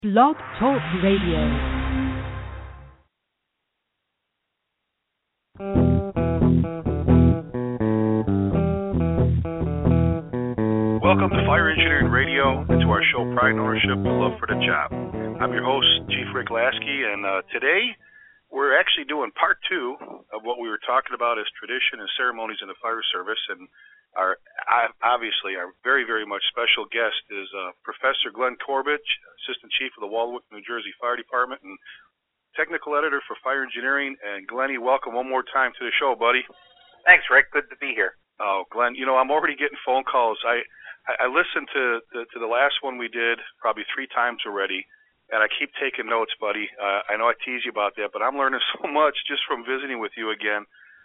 Blog Talk Radio. Welcome to Fire Engineering Radio and to our show Pride and Ownership and Love for the Job. I'm your host, Chief Rick Lasky, and today we're actually doing part two of what we were talking about as tradition and ceremonies in the fire service. And obviously our very, very much special guest is Professor Glenn Corbett, Assistant Chief of the Waldwick, New Jersey Fire Department and Technical Editor for Fire Engineering. And Glenny, welcome one more time to the show, buddy. Thanks, Rick. Good to be here. Oh, Glenn, you know, I'm already getting phone calls. I listened to the last one we did probably 3 times already, and I keep taking notes, buddy. I know I tease you about that, but I'm learning so much just from visiting with you again.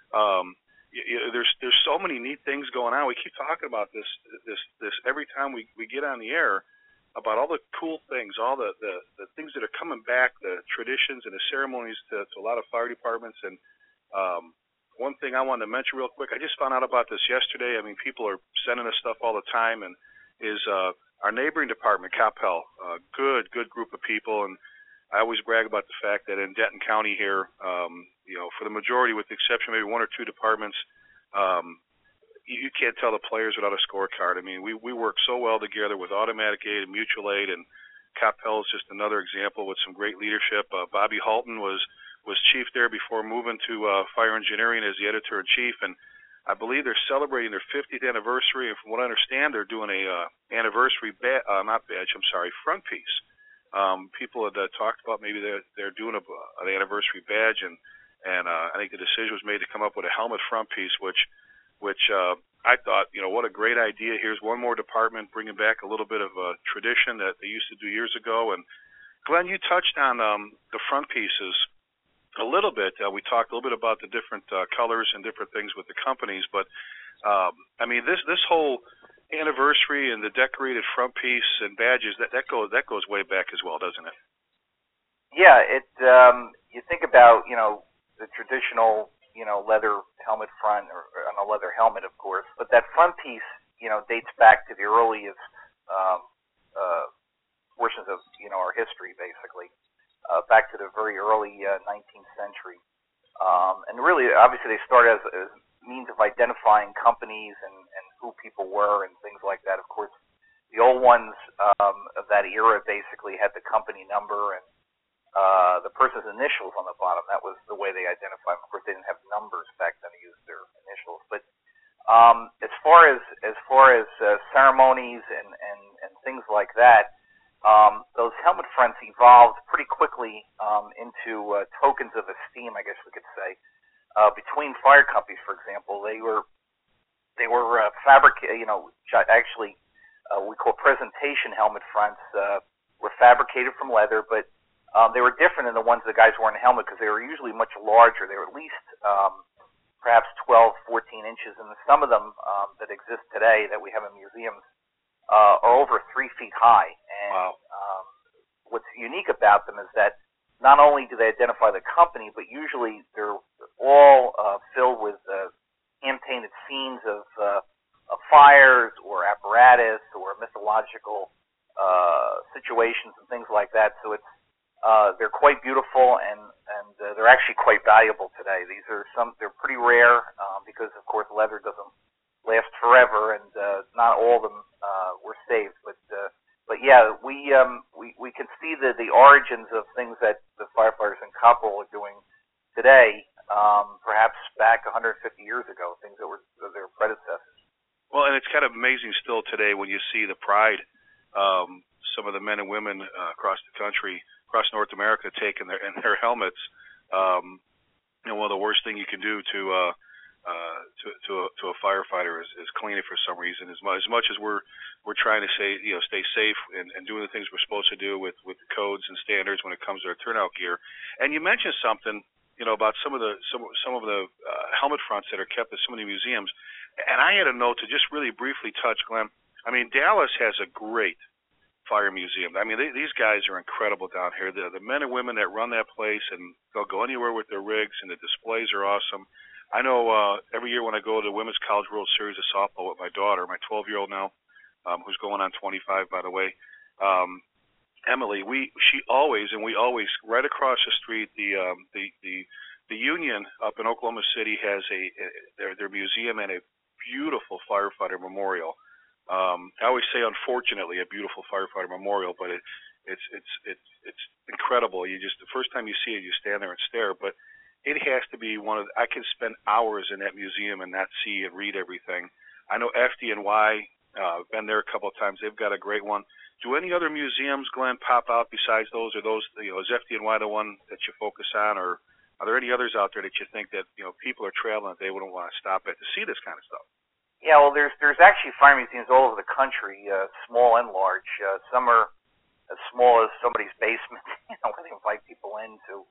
There's so many neat things going on. We keep talking about this every time we get on the air about all the cool things, all the things that are coming back, the traditions and the ceremonies to a lot of fire departments. And one thing I wanted to mention real quick, I just found out about this yesterday. I mean, people are sending us stuff all the time, and is our neighboring department, Coppell, good group of people. And I always brag about the fact that in Denton County here, for the majority, with the exception of maybe 1 or 2 departments, you can't tell the players without a scorecard. I mean, we work so well together with automatic aid and mutual aid, and Coppell is just another example with some great leadership. Bobby Halton was chief there before moving to Fire Engineering as the editor-in-chief, and I believe they're celebrating their 50th anniversary, and from what I understand, they're doing a anniversary front piece. People had talked about maybe they're doing an anniversary badge, and I think the decision was made to come up with a helmet front piece, which I thought, what a great idea. Here's one more department bringing back a little bit of a tradition that they used to do years ago. And Glenn, you touched on the front pieces a little bit. We talked a little bit about the different colors and different things with the companies, but I mean, this whole anniversary and the decorated front piece and badges, that goes way back as well, doesn't it? Yeah, you think about, the traditional, leather helmet front or on a leather helmet, of course, but that front piece, dates back to the earliest portions of, our history, basically, back to the very early 19th century. And really, obviously, they started as means of identifying companies and who people were and things like that. Of course, the old ones of that era basically had the company number and the person's initials on the bottom. That was the way they identified them. Of course, they didn't have numbers back then; they used their initials. But as far as ceremonies and things like that, those helmet fronts evolved pretty quickly into tokens of esteem, I guess we could say, between fire companies. For example, they were fabricated. Actually, we call presentation helmet fronts were fabricated from leather, but they were different than the ones the guys wore in the helmet because they were usually much larger. They were at least perhaps 12, 14 inches, and some of them that exist today that we have in museums are over 3 feet high. And wow. What's unique about them is that not only do they identify the company, but usually they're all filled with hand-painted scenes of fires or apparatus or mythological situations and things like that. So it's they're quite beautiful and they're actually quite valuable today. They're pretty rare because, of course, leather doesn't last forever, and not all of them were saved. But yeah, we can see the origins of things that the firefighters in Coppell are doing today, perhaps back 150 years ago, things that were their predecessors. Well, and it's kind of amazing still today when you see the pride some of the men and women across the country, across North America, take in their helmets. One of the worst thing you can do to a firefighter is clean it for some reason. As much as we're trying to stay safe and doing the things we're supposed to do with the codes and standards when it comes to our turnout gear. And you mentioned something, about some of the helmet fronts that are kept at some of the museums. And I had a note to just really briefly touch, Glenn. I mean, Dallas has a great fire museum. I mean, these guys are incredible down here. The men and women that run that place, and they'll go anywhere with their rigs, and the displays are awesome. I know every year when I go to the Women's College World Series of softball with my daughter, my 12-year-old now, who's going on 25, by the way, Emily, she always, and we always, right across the street, the Union up in Oklahoma City has their museum and a beautiful firefighter memorial. I always say, unfortunately, a beautiful firefighter memorial, but it's incredible. You just, the first time you see it, you stand there and stare. But it has to be one of. I can spend hours in that museum and not see and read everything. I know FDNY. Been there a couple of times. They've got a great one. Do any other museums, Glenn, pop out besides those? Or those, is FDNY the one that you focus on, or are there any others out there that you think that people are traveling that they wouldn't want to stop at to see this kind of stuff? Yeah, well, there's actually fire museums all over the country, small and large. Some are as small as somebody's basement, where they invite people in to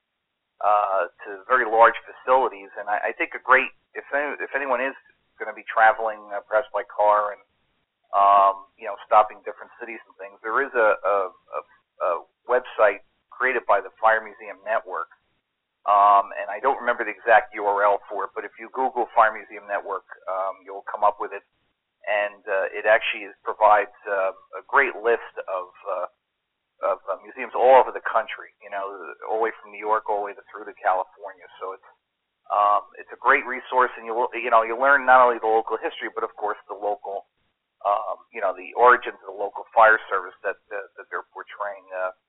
very large facilities. And I think if anyone is going to be traveling, perhaps by car and stopping different cities and things, there is a website created by the Fire Museum Network, and I don't remember the exact URL for it, but if you Google Fire Museum Network, you'll come up with it, and it actually provides a great list of museums all over the country, all the way from New York all the way through to California. So it's a great resource, and you learn not only the local history, but of course the local the origins of the local fire service that they're portraying.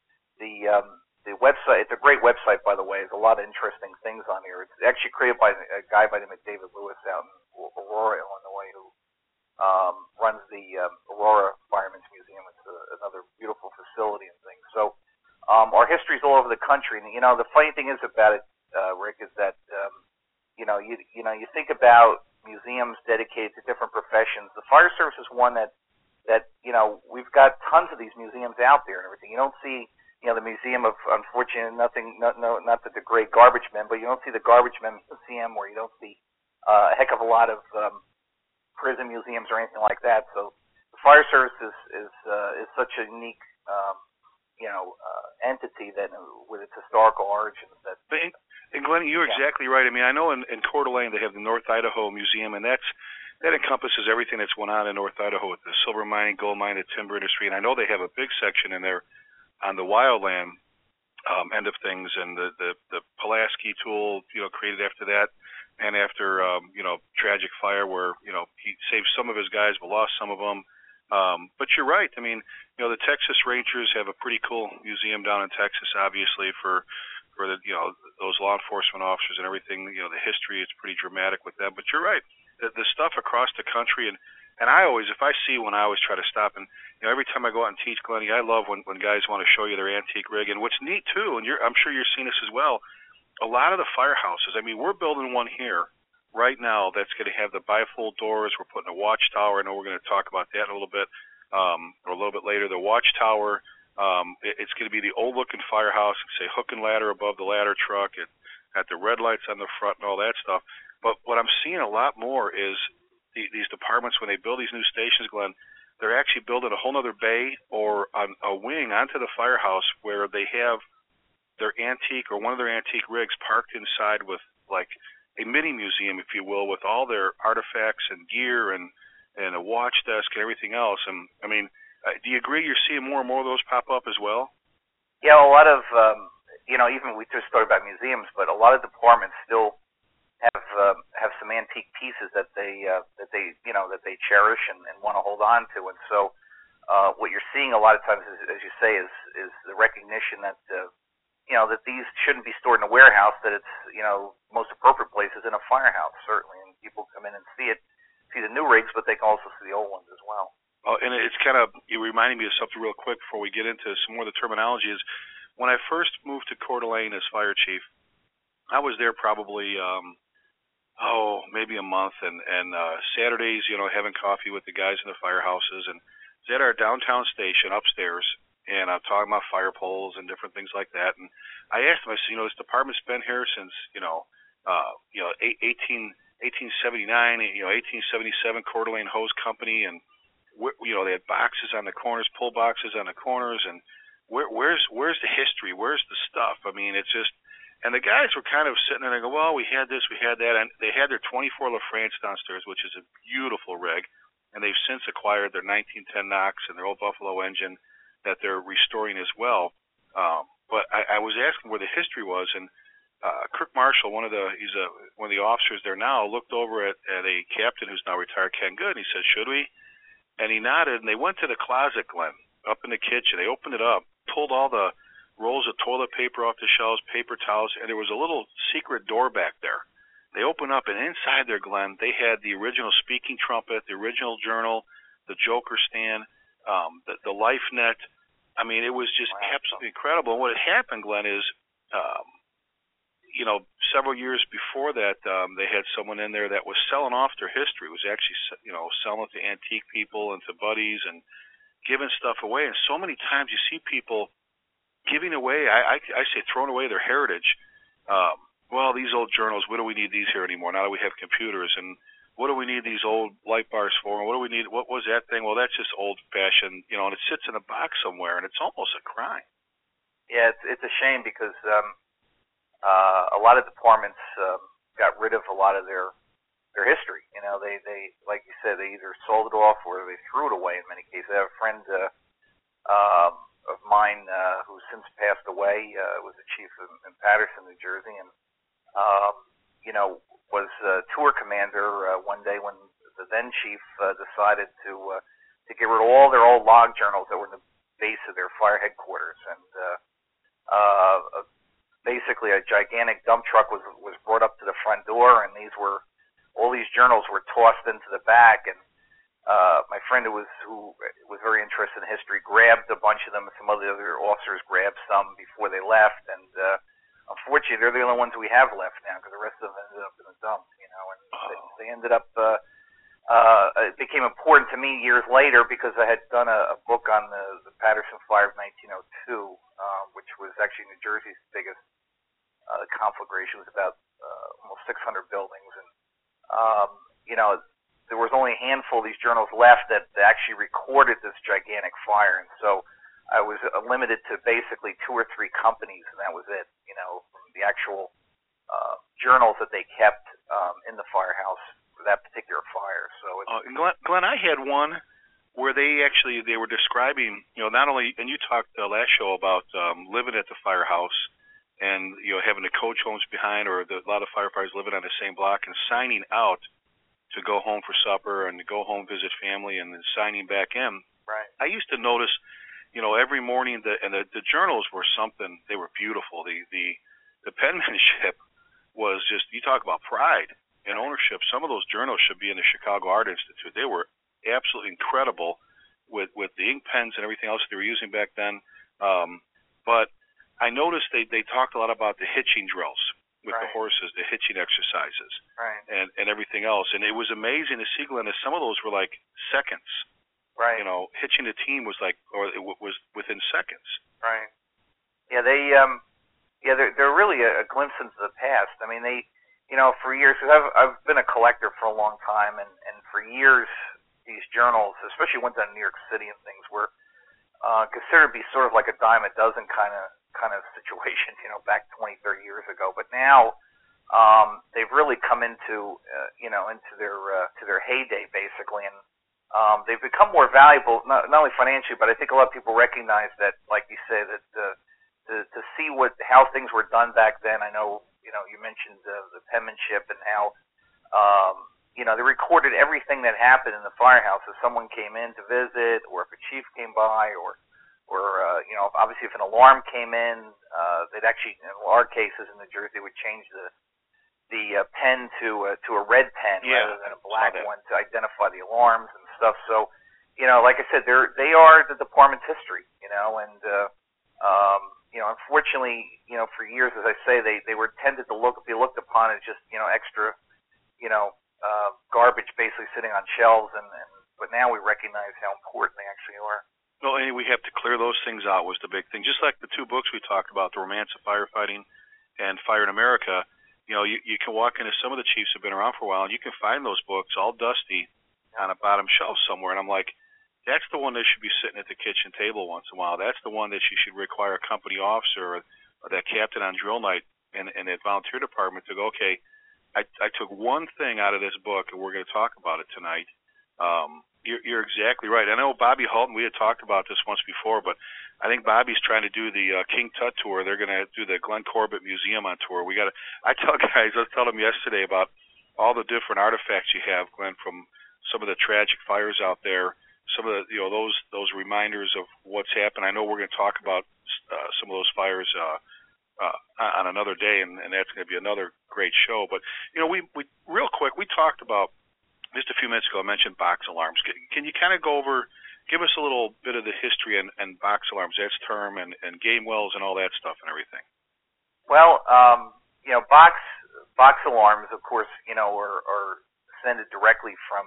The website, it's a great website, by the way. There's a lot of interesting things on here. It's actually created by a guy by the name of David Lewis out in Aurora, Illinois, who runs the Aurora Firemen's Museum. It's another beautiful facility and things. So our history is all over the country. And, the funny thing is about it, Rick, is that, you think about museums dedicated to different professions. The fire service is one that we've got tons of these museums out there and everything. You don't see, the museum of, unfortunately, not to degrade garbage men, but you don't see the garbage men museum, or you don't see a heck of a lot of prison museums or anything like that. So the fire service is such a unique entity that with its historical origins that. And Glenn, you're exactly right. I mean, I know in Coeur d'Alene they have the North Idaho Museum, and that encompasses everything that's went on in North Idaho with the silver mining, gold mining, the timber industry. And I know they have a big section in there on the wildland end of things, and the Pulaski tool, created after that, and after tragic fire where he saved some of his guys but lost some of them. But you're right. I mean, the Texas Rangers have a pretty cool museum down in Texas, obviously for the those law enforcement officers and everything. The history is pretty dramatic with them. But you're right. The stuff across the country, and I always, if I see one, I always try to stop. And every time I go out and teach, Glennie, I love when guys want to show you their antique rig. And what's neat too, and I'm sure you're seeing this as well, a lot of the firehouses. I mean, we're building one here right now that's going to have the bifold doors. We're putting a watchtower. I know we're going to talk about that in a little bit, or a little bit later. The watchtower. It's going to be the old-looking firehouse. Say hook and ladder above the ladder truck. It got the red lights on the front and all that stuff. But what I'm seeing a lot more is these departments, when they build these new stations, Glenn, they're actually building a whole other bay or a wing onto the firehouse where they have their antique or one of their antique rigs parked inside with like a mini museum, if you will, with all their artifacts and gear and a watch desk and everything else. And I mean, do you agree you're seeing more and more of those pop up as well? Yeah, a lot of even we just started about museums, but a lot of departments still have some antique pieces that they cherish and want to hold on to. And so what you're seeing a lot of times, as you say, is the recognition that that these shouldn't be stored in a warehouse. That it's most appropriate place is in a firehouse, certainly, and people come in and see the new rigs, but they can also see the old ones as well. And it's kind of, you reminded me of something real quick before we get into some more of the terminology. Is when I first moved to Coeur d'Alene as fire chief, I was there probably maybe a month, and Saturdays, having coffee with the guys in the firehouses, and it's at our downtown station upstairs, and I'm talking about fire poles and different things like that. And I asked them, I said, this department's been here since 1879, 1877, Coeur d'Alene Hose Company, and they had boxes on the corners, pull boxes on the corners, and where's the history? Where's the stuff? I mean, it's just, and the guys were kind of sitting there and they go, well, we had this, we had that, and they had their 24 LaFrance downstairs, which is a beautiful rig, and they've since acquired their 1910 Knox and their old Buffalo engine. that they're restoring as well. But I was asking where the history was, and Kirk Marshall, one of the officers there now, looked over at a captain who's now retired, Ken Good, and he said, "Should we?" And he nodded, and they went to the closet, Glenn, up in the kitchen. They opened it up, pulled all the rolls of toilet paper off the shelves, paper towels, and there was a little secret door back there. They opened up, and inside there, Glenn, they had the original speaking trumpet, the original journal, the Joker stand, the Life Net. I mean, it was just absolutely incredible. And what had happened, Glenn, is, several years before that, they had someone in there that was selling off their history. Was actually, selling it to antique people and to buddies and giving stuff away. And so many times you see people giving away, I say throwing away their heritage. Well, these old journals, what do we need these here anymore now that we have computers? And what do we need these old light bars for? And what do we need? What was that thing? Well, that's just old-fashioned, and it sits in a box somewhere, and it's almost a crime. Yeah, it's a shame because a lot of departments got rid of a lot of their history. They like you said, they either sold it off or they threw it away in many cases. I have a friend of mine who's since passed away, was the chief in Patterson, New Jersey, and was tour commander one day when the then chief decided to get rid of all their old log journals that were in the base of their fire headquarters, and basically a gigantic dump truck was brought up to the front door, and all these journals were tossed into the back, and my friend who was very interested in history grabbed a bunch of them, and some other officers grabbed some before they left, and unfortunately they're the only ones we have left now because the rest of them ended up in the dump, and they ended up it became important to me years later because I had done a book on the Patterson Fire of 1902, which was actually New Jersey's biggest conflagration. It was about almost 600 buildings, and there was only a handful of these journals left that actually recorded this gigantic fire, and so I was limited to basically 2 or 3 companies, and that was it. From the actual journals that they kept in the firehouse for that particular fire. So, Glenn, I had one where they were describing, not only, and you talked last show about living at the firehouse and having the coach homes behind, or a lot of firefighters living on the same block and signing out to go home for supper and to go home visit family and then signing back in. Right. I used to notice, every morning the journals were something. They were beautiful. The penmanship was just, you talk about pride and ownership. Some of those journals should be in the Chicago Art Institute. They were absolutely incredible with the ink pens and everything else they were using back then. But I noticed they talked a lot about the hitching drills with the horses, the hitching exercises, and everything else. And it was amazing to see, Glenn, that some of those were like seconds. Right. Hitching a team was it was within seconds. Right. Yeah, they're really a glimpse into the past. I mean, for years, because I've been a collector for a long time, and for years, these journals, especially ones out in New York City and things, were considered to be sort of like a dime a dozen kind of situation, back 20, 30 years ago. But now, they've really come into their heyday, basically, and they've become more valuable, not only financially, but I think a lot of people recognize that, like you say, that to see how things were done back then. I know, you mentioned the penmanship and how, they recorded everything that happened in the firehouse. If someone came in to visit, or if a chief came by, or obviously if an alarm came in, they'd actually, in our cases in New Jersey, would change the pen to a red pen rather than a black one to identify the alarms and stuff. So, like I said, they are the department's history, and unfortunately, for years, as I say, they were tended to be looked upon as just, extra, garbage basically sitting on shelves, but now we recognize how important they actually are. Well, and we have to clear those things out was the big thing. Just like the 2 books we talked about, The Romance of Firefighting and Fire in America, you can walk into, some of the chiefs have been around for a while, and you can find those books all dusty on a bottom shelf somewhere. And I'm like, that's the one that should be sitting at the kitchen table once in a while. That's the one that you should require a company officer or that captain on drill night and that volunteer department to go, okay, I took one thing out of this book, and we're going to talk about it tonight. You're exactly right. I know Bobby Halton, we had talked about this once before, but I think Bobby's trying to do the King Tut tour. They're going to do the Glenn Corbett Museum on tour. I tell guys, I was telling them yesterday about all the different artifacts you have, Glenn, from some of the tragic fires out there, some of the, those reminders of what's happened. I know we're going to talk about some of those fires on another day, and that's going to be another great show. But, we real quick, we talked about, just a few minutes ago, I mentioned box alarms. Can you kind of go over, give us a little bit of the history and box alarms, that's term, and game wells and all that stuff and everything? Well, box alarms, of course, are descended directly from,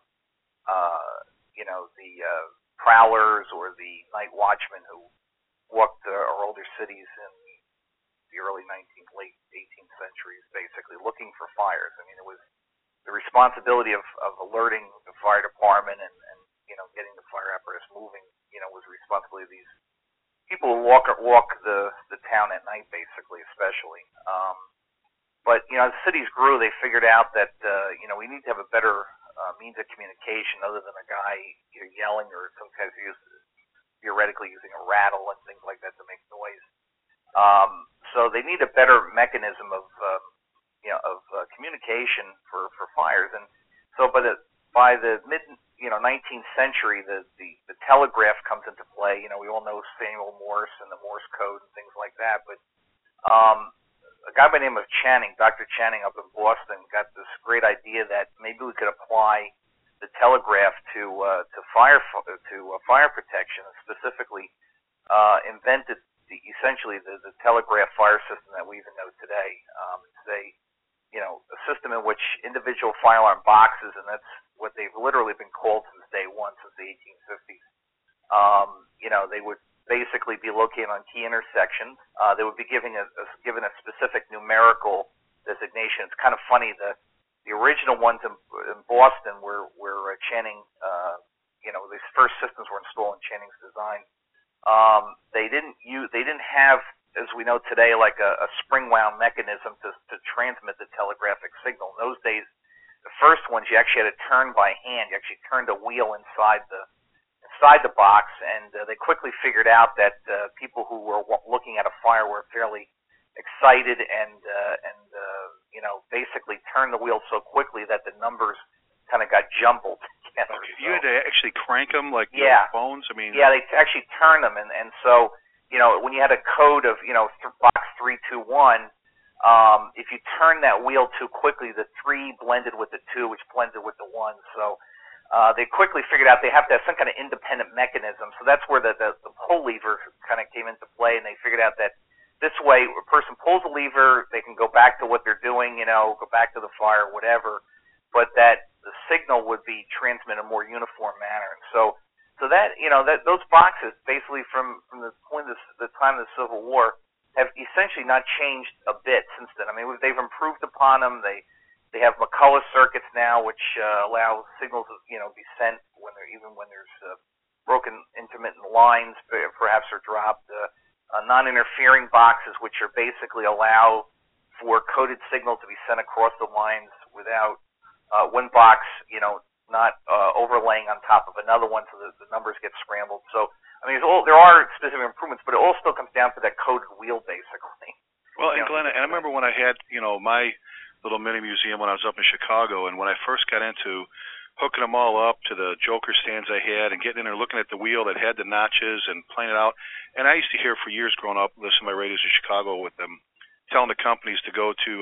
the prowlers or the night watchmen who walked our older cities in the early 19th, late 18th centuries, basically looking for fires. I mean, it was the responsibility of alerting the fire department and getting the fire apparatus moving, was the responsibility of these people who walk the town at night, basically, especially. But as cities grew, they figured out that we need to have a better means of communication other than a guy either yelling or sometimes theoretically using a rattle and things like that to make noise. So they need a better mechanism of communication for fires, and so by the mid 19th century, the telegraph comes into play. We all know Samuel Morse and the Morse code and things like that, but a guy by the name of Channing, Dr. Channing up in Boston, got this great idea that maybe we could apply the telegraph to fire protection, and specifically invented essentially the telegraph fire system that we even know today. It's a system in which individual fire alarm boxes, and that's what they've literally been called since day one, since the 1850s. They would basically be located on key intersections. They would be given a specific numerical designation. It's kind of funny, the original ones in Boston were Channing, these first systems were installed in Channing's design. They didn't have, as we know today, like a spring wound mechanism to transmit the telegraphic signal. In those days, the first ones you actually had to turn by hand. You actually turned a wheel inside the box, and they quickly figured out that people who were looking at a fire were fairly excited and basically turned the wheel so quickly that the numbers kind of got jumbled together. Okay. You had to actually crank them like phones? I mean, yeah, they actually turned them, and so when you had a code of box 321, if you turn that wheel too quickly, the 3 blended with the 2, which blended with the 1. So they quickly figured out they have to have some kind of independent mechanism. So that's where the pull lever kind of came into play, and they figured out that this way, a person pulls a lever, they can go back to what they're doing, go back to the fire, whatever, but that the signal would be transmitted in a more uniform manner. And so that that those boxes, basically from the point of the time of the Civil War, have essentially not changed a bit since then. I mean, they've improved upon them. They have McCullough circuits now, which allow signals to be sent when there's broken intermittent lines, perhaps are dropped. Non-interfering boxes, which are basically allow for coded signal to be sent across the lines without one box, not overlaying on top of another one, so the numbers get scrambled. So, I mean, there are specific improvements, but it all still comes down to that coded wheel, basically. Well, and Glenn, and I remember when I had, my little mini museum when I was up in Chicago, and when I first got into hooking them all up to the Joker stands I had and getting in there looking at the wheel that had the notches and playing it out. And I used to hear for years growing up, listening to my radios in Chicago with them, telling the companies to go to,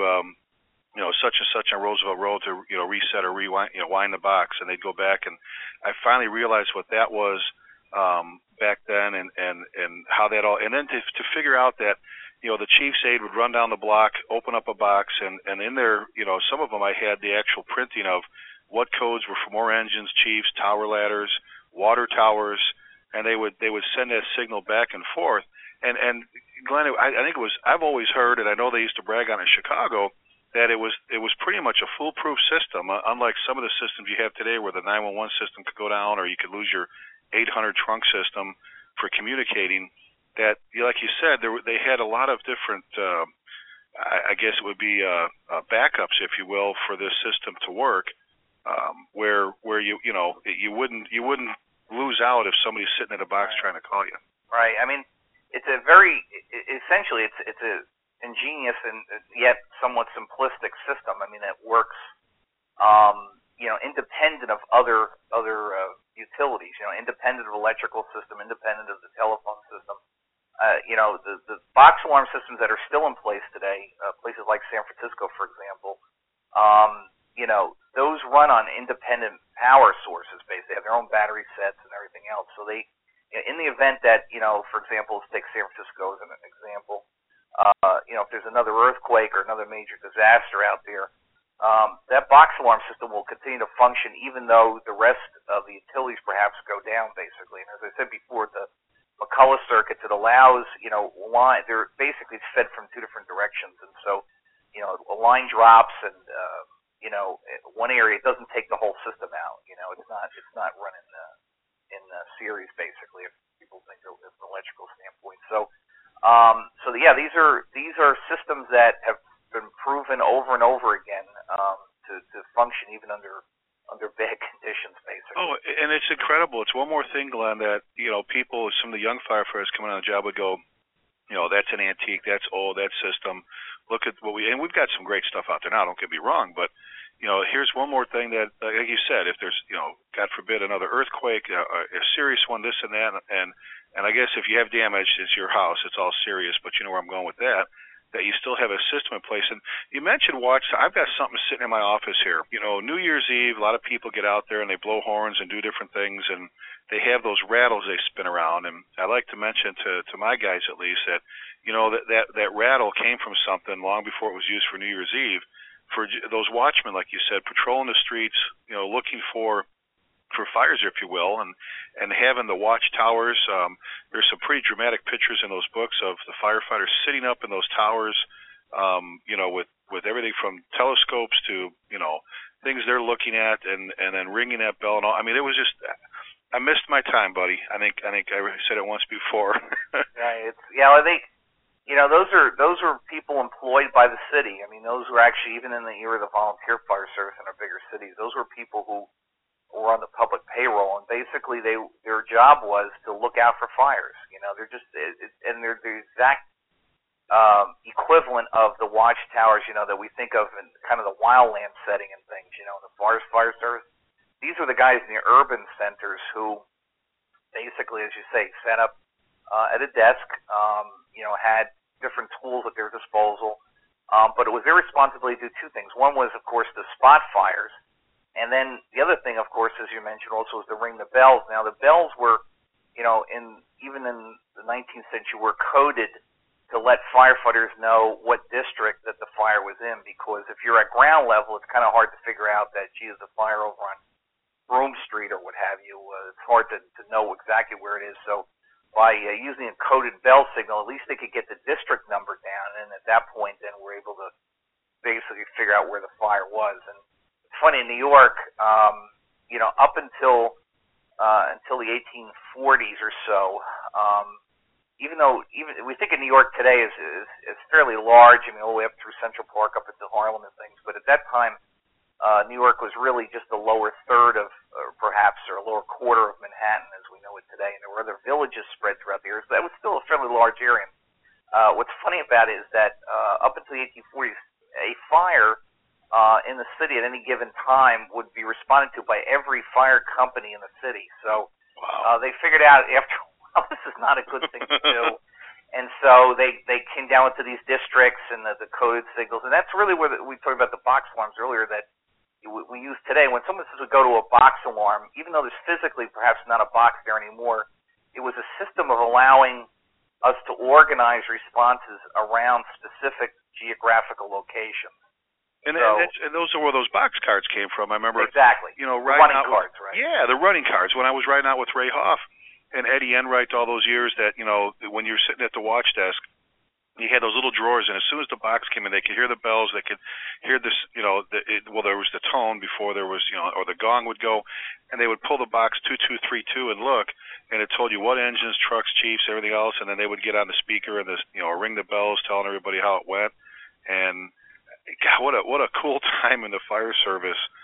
such and such on Roosevelt Road to, reset or rewind, wind the box. And they'd go back. And I finally realized what that was back then and how that all, and then to figure out that, the chief's aide would run down the block, open up a box, and in there, some of them I had the actual printing of what codes were for more engines, chiefs, tower ladders, water towers, and they would send that signal back and forth. And Glenn, I think it was, I've always heard, and I know they used to brag on it in Chicago, that it was pretty much a foolproof system, unlike some of the systems you have today where the 911 system could go down or you could lose your 800 trunk system for communicating. That, like you said, they had a lot of different, I guess it would be backups, if you will, for this system to work. where you wouldn't lose out if somebody's sitting at a box trying to call you. Right. I mean, it's a very essentially it's a ingenious and yet somewhat simplistic system. I mean, it works independent of other utilities. Independent of electrical system, independent of the telephone system. The box alarm systems that are still in place today, places like San Francisco, for example, those run on independent power sources. Basically, they have their own battery sets and everything else. So they, in the event that, for example, let's take San Francisco as an example. If there's another earthquake or another major disaster out there, that box alarm system will continue to function even though the rest of the utilities perhaps go down, basically. And as I said before, the McCullough circuits, it allows, they're basically fed from two different directions. And so, a line drops and, one area, it doesn't take the whole system out. It's not running in series, basically, if people think of an electrical standpoint. These are systems that have been proven over and over again to function even under bad conditions, basically. Oh, and it's incredible. It's one more thing, Glenn, that people, some of the young firefighters coming on the job would go, that's an antique, that's old, that system. Look at what and we've got some great stuff out there now. Don't get me wrong, but here's one more thing that, like you said, if there's God forbid another earthquake, a serious one, this and that, and I guess if you have damage, it's your house, it's all serious. But you know where I'm going with that. That you still have a system in place. And you mentioned watch. I've got something sitting in my office here. New Year's Eve, a lot of people get out there and they blow horns and do different things, and they have those rattles they spin around. And I like to mention to my guys at least that that rattle came from something long before it was used for New Year's Eve. For those watchmen, like you said, patrolling the streets, looking for fires, if you will, and having the watchtowers. There's some pretty dramatic pictures in those books of the firefighters sitting up in those towers, with everything from telescopes to things they're looking at, and then ringing that bell and all. I mean, it was just, I missed my time, buddy. I think I said it once before. Right. Those are people employed by the city. I mean, those were actually, even in the era of the volunteer fire service in our bigger cities, those were people who were on the public payroll, and basically their job was to look out for fires. They're just, and they're the exact equivalent of the watchtowers, that we think of in kind of the wildland setting and things, the forest fire service. These were the guys in the urban centers who basically, as you say, sat up at a desk, had different tools at their disposal, but it was their responsibility to do two things. One was, of course, to spot fires. And then the other thing, of course, as you mentioned, also is to ring the bells. Now, the bells were, even in the 19th century, were coded to let firefighters know what district that the fire was in, because if you're at ground level, it's kind of hard to figure out that, gee, there's a fire over on Broome Street or what have you. It's hard to know exactly where it is. So by using a coded bell signal, at least they could get the district number down, and at that point, then we're able to basically figure out where the fire was. And funny, in New York, up until the 1840s or so, even we think of New York today as fairly large. I mean, all the way up through Central Park, up into Harlem and things. But at that time, New York was really just the lower third of, or a lower quarter of Manhattan as we know it today. And there were other villages spread throughout the area, so that was still a fairly large area. What's funny about it is that up until the 1840s, a fire in the city at any given time would be responded to by every fire company in the city. So they figured out after a while this is not a good thing to do. And so they came down into these districts and the coded signals. And that's really where we talked about the box alarms earlier that we use today. When someone says we go to a box alarm, even though there's physically perhaps not a box there anymore, it was a system of allowing us to organize responses around specific geographical locations. And those are where those box cards came from. I remember exactly. Running cards, right? Yeah, the running cards. When I was riding out with Ray Hoff and Eddie Enright all those years, that when you're sitting at the watch desk, you had those little drawers, and as soon as the box came in, they could hear the bells. They could hear this. There was the tone before there was, or the gong would go, and they would pull the box 2232 and look, and it told you what engines, trucks, chiefs, everything else, and then they would get on the speaker and ring the bells, telling everybody how it went. And God, what a cool time in the fire service.